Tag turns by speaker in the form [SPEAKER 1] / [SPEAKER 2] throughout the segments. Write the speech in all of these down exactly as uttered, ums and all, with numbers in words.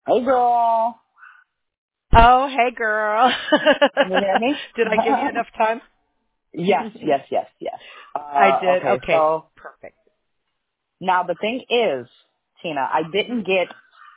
[SPEAKER 1] Hey, girl.
[SPEAKER 2] Oh, hey girl.
[SPEAKER 1] Can you hear me?
[SPEAKER 2] Did I give you enough time?
[SPEAKER 1] Yes, yes, yes, yes.
[SPEAKER 2] I
[SPEAKER 1] Uh,
[SPEAKER 2] did.
[SPEAKER 1] okay,
[SPEAKER 2] Okay.
[SPEAKER 1] so
[SPEAKER 2] Perfect.
[SPEAKER 1] now the thing is, Tina, I
[SPEAKER 2] hmm
[SPEAKER 1] didn't get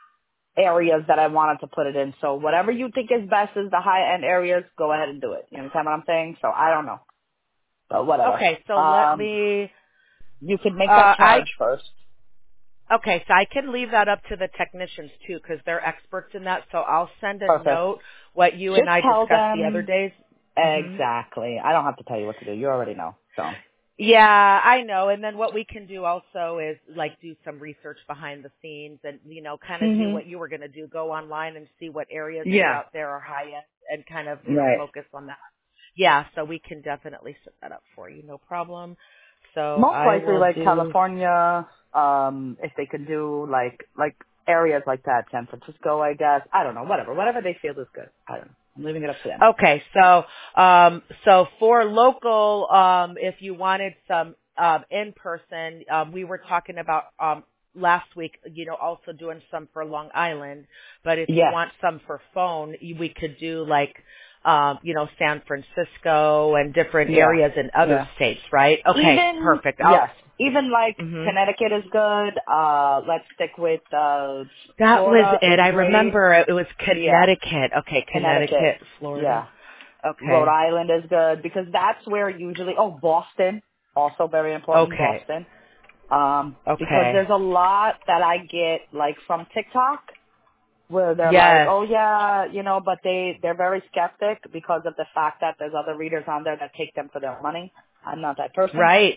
[SPEAKER 1] areas that I wanted to put it in. So whatever you think is best is the high-end areas, go ahead and do it. You understand what I'm saying? So I don't know. But whatever.
[SPEAKER 2] Okay, so let
[SPEAKER 1] Um,
[SPEAKER 2] me
[SPEAKER 1] you could
[SPEAKER 2] uh
[SPEAKER 1] make that
[SPEAKER 2] I
[SPEAKER 1] charge first.
[SPEAKER 2] okay, so I can leave that up to the technicians too cuz they're experts in that. So I'll send a
[SPEAKER 1] Perfect.
[SPEAKER 2] note what you and
[SPEAKER 1] Just
[SPEAKER 2] I
[SPEAKER 1] tell
[SPEAKER 2] discussed the other
[SPEAKER 1] them
[SPEAKER 2] days. Mhm.
[SPEAKER 1] exactly. I don't have to tell you what to do. You already know. So.
[SPEAKER 2] Yeah, I know. And then what we can do also is like do some research behind the scenes and, you know, kind of do
[SPEAKER 1] Mhm.
[SPEAKER 2] what you were going to do. Go online and see what areas
[SPEAKER 1] Yeah.
[SPEAKER 2] throughout there are high end and kind of, you know,
[SPEAKER 1] Right.
[SPEAKER 2] focus on that. Yeah, so we can definitely set that up for you. No problem. So
[SPEAKER 1] Most
[SPEAKER 2] I
[SPEAKER 1] likely
[SPEAKER 2] will
[SPEAKER 1] like
[SPEAKER 2] do,
[SPEAKER 1] California, um, if they could do like like areas like that, San Francisco, I guess. I don't know, whatever. Whatever they feel is good. I don't know. I'm leaving it up to them.
[SPEAKER 2] okay, so, um, so for local, um, if you wanted some, um, in person, um, we were talking about, um, last week, you know, also doing some for Long Island, but if you
[SPEAKER 1] Yes.
[SPEAKER 2] want some for phone, you- we could do like, um, you know, San Francisco and different
[SPEAKER 1] Yeah.
[SPEAKER 2] areas in other
[SPEAKER 1] Yeah.
[SPEAKER 2] states, right? Okay,
[SPEAKER 1] Even
[SPEAKER 2] perfect. I'll,
[SPEAKER 1] yes. Even like
[SPEAKER 2] mhm.
[SPEAKER 1] Connecticut is good. Uh let's stick with uh
[SPEAKER 2] That was
[SPEAKER 1] Florida
[SPEAKER 2] it.
[SPEAKER 1] is
[SPEAKER 2] I
[SPEAKER 1] great.
[SPEAKER 2] remember it, it was
[SPEAKER 1] Yeah.
[SPEAKER 2] Connecticut. Okay,
[SPEAKER 1] Connecticut.
[SPEAKER 2] Connecticut, Florida.
[SPEAKER 1] Yeah. Rhode
[SPEAKER 2] Okay.
[SPEAKER 1] Island is good because that's where usually oh Boston, also very important,
[SPEAKER 2] Okay.
[SPEAKER 1] Boston. Um, because
[SPEAKER 2] Okay.
[SPEAKER 1] there's a lot that I get like from TikTok where they're like,
[SPEAKER 2] Yes.
[SPEAKER 1] oh yeah, you know, but they, they're very skeptic because of the fact that there's other readers on there that take them for their money. I'm not that person.
[SPEAKER 2] Right.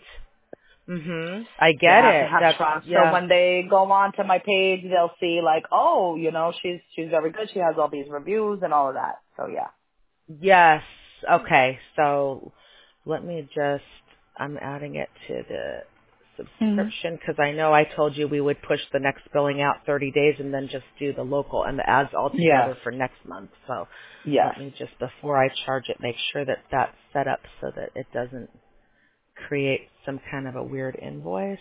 [SPEAKER 2] Mhm. I
[SPEAKER 1] They
[SPEAKER 2] get
[SPEAKER 1] have to
[SPEAKER 2] it.
[SPEAKER 1] have
[SPEAKER 2] That's
[SPEAKER 1] trust. So
[SPEAKER 2] yeah.
[SPEAKER 1] when they go on to my page, they'll see like, oh, you know, she's, she's very good. She has all these reviews and all of that. So yeah.
[SPEAKER 2] Yes. Okay. So let me just I'm adding it to the
[SPEAKER 1] hmm
[SPEAKER 2] subscription because I know I told you we would push the next billing out thirty days and then just do the local and the ads all
[SPEAKER 1] Yes.
[SPEAKER 2] together for next month. So
[SPEAKER 1] Yes.
[SPEAKER 2] let me just before I charge it make sure that that's set up so that it doesn't create some kind of a weird invoice.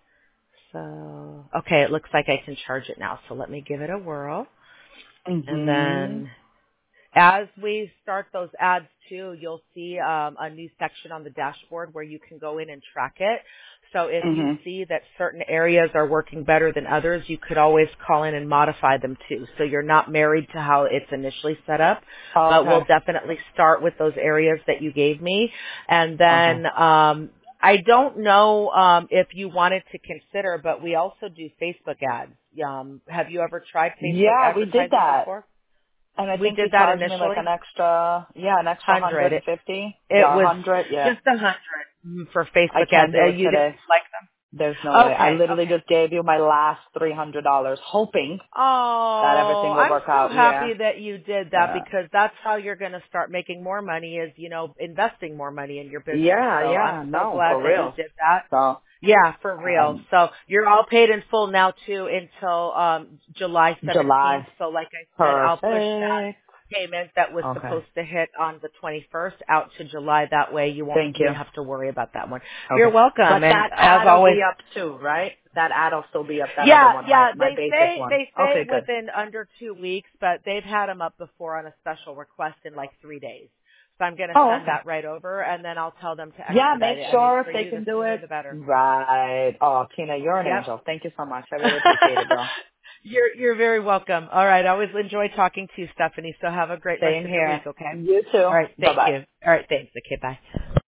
[SPEAKER 2] So, okay, it looks like I can charge it now. So let me give it a whirl. And
[SPEAKER 1] hmm
[SPEAKER 2] then as we start those ads too, you'll see um, a new section on the dashboard where you can go in and track it. So if you
[SPEAKER 1] hmm
[SPEAKER 2] see that certain areas are working better than others, you could always call in and modify them too. So you're not married to how it's initially set up, but
[SPEAKER 1] Okay.
[SPEAKER 2] we'll definitely start with those areas that you gave me. And
[SPEAKER 1] Okay.
[SPEAKER 2] then um, I don't know um, if you wanted to consider, but we also do Facebook ads. Um, have you ever tried Facebook
[SPEAKER 1] Yeah, we did
[SPEAKER 2] advertising
[SPEAKER 1] that.
[SPEAKER 2] before?
[SPEAKER 1] And I
[SPEAKER 2] We
[SPEAKER 1] think you
[SPEAKER 2] did that
[SPEAKER 1] charged me like
[SPEAKER 2] initially.
[SPEAKER 1] an extra, yeah, an extra
[SPEAKER 2] Hundred.
[SPEAKER 1] hundred and
[SPEAKER 2] It,
[SPEAKER 1] fifty.
[SPEAKER 2] it
[SPEAKER 1] Yeah, a
[SPEAKER 2] was
[SPEAKER 1] hundred. Yeah,
[SPEAKER 2] just a hundred for
[SPEAKER 1] I
[SPEAKER 2] Facebook ads.
[SPEAKER 1] can't
[SPEAKER 2] Uh,
[SPEAKER 1] do it
[SPEAKER 2] you didn't
[SPEAKER 1] today.
[SPEAKER 2] like
[SPEAKER 1] There's no
[SPEAKER 2] them?
[SPEAKER 1] way. I
[SPEAKER 2] Okay.
[SPEAKER 1] literally
[SPEAKER 2] Okay.
[SPEAKER 1] just gave you my last three hundred dollars, hoping that everything
[SPEAKER 2] Oh,
[SPEAKER 1] will
[SPEAKER 2] I'm
[SPEAKER 1] work
[SPEAKER 2] so
[SPEAKER 1] out. Yeah,
[SPEAKER 2] happy that you did that
[SPEAKER 1] yeah,
[SPEAKER 2] because that's how you're going to start making more money is, you know, investing more money in your business.
[SPEAKER 1] yeah,
[SPEAKER 2] So I'm
[SPEAKER 1] yeah.
[SPEAKER 2] so
[SPEAKER 1] No,
[SPEAKER 2] glad
[SPEAKER 1] for
[SPEAKER 2] that you
[SPEAKER 1] real.
[SPEAKER 2] did that.
[SPEAKER 1] So,
[SPEAKER 2] Yeah, for real.
[SPEAKER 1] um,
[SPEAKER 2] So you're all paid in full now too until um July seventeenth.
[SPEAKER 1] July,
[SPEAKER 2] So like I said, I'll push that
[SPEAKER 1] perfect.
[SPEAKER 2] payment that was
[SPEAKER 1] Okay,
[SPEAKER 2] supposed to hit on the twenty-first out to July. That way you won't
[SPEAKER 1] thank
[SPEAKER 2] be
[SPEAKER 1] you.
[SPEAKER 2] have to worry about that one. You're
[SPEAKER 1] Okay, but
[SPEAKER 2] welcome. And
[SPEAKER 1] that
[SPEAKER 2] as
[SPEAKER 1] ad will
[SPEAKER 2] always,
[SPEAKER 1] be up too, right? That ad will still be up. That other
[SPEAKER 2] yeah,
[SPEAKER 1] one, my
[SPEAKER 2] yeah,
[SPEAKER 1] my
[SPEAKER 2] they
[SPEAKER 1] basic
[SPEAKER 2] say,
[SPEAKER 1] one.
[SPEAKER 2] they say
[SPEAKER 1] Okay, good.
[SPEAKER 2] within under two weeks, but they've had them up before on a special request in like three days. So I'm going to
[SPEAKER 1] Oh,
[SPEAKER 2] send
[SPEAKER 1] okay.
[SPEAKER 2] that right over and then I'll tell them to
[SPEAKER 1] Yeah,
[SPEAKER 2] expedite
[SPEAKER 1] make
[SPEAKER 2] it. I mean,
[SPEAKER 1] sure if
[SPEAKER 2] for
[SPEAKER 1] they
[SPEAKER 2] you, the
[SPEAKER 1] can do
[SPEAKER 2] sooner
[SPEAKER 1] it.
[SPEAKER 2] the better.
[SPEAKER 1] Right. Oh, Tina, you're an
[SPEAKER 2] Yep.
[SPEAKER 1] angel. Thank you so much. I really appreciate it, girl.
[SPEAKER 2] you're you're very welcome. All right. I always enjoy talking to you, Stephanie. So have a great rest
[SPEAKER 1] Same
[SPEAKER 2] of your week,
[SPEAKER 1] here.
[SPEAKER 2] okay?
[SPEAKER 1] You
[SPEAKER 2] All
[SPEAKER 1] too.
[SPEAKER 2] right.
[SPEAKER 1] Bye
[SPEAKER 2] Thank
[SPEAKER 1] bye.
[SPEAKER 2] you. All right. Thanks. Okay. Bye.